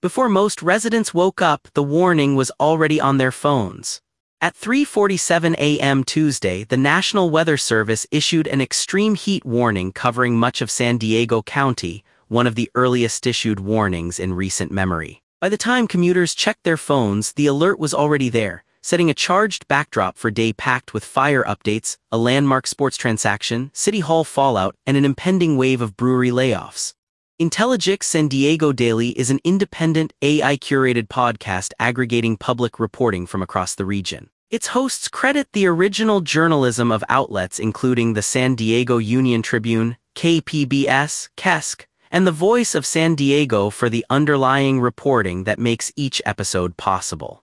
Before most residents woke up, the warning was already on their phones. At 3:47 a.m. Tuesday, the National Weather Service issued an extreme heat warning covering much of San Diego County, one of the earliest issued warnings in recent memory. By the time commuters checked their phones, the alert was already there, setting a charged backdrop for a day packed with fire updates, a landmark sports transaction, City Hall fallout, and an impending wave of brewery layoffs. Intelligix San Diego Daily is an independent, AI-curated podcast aggregating public reporting from across the region. Its hosts credit the original journalism of outlets including the San Diego Union Tribune, KPBS, KESK, and the Voice of San Diego for the underlying reporting that makes each episode possible.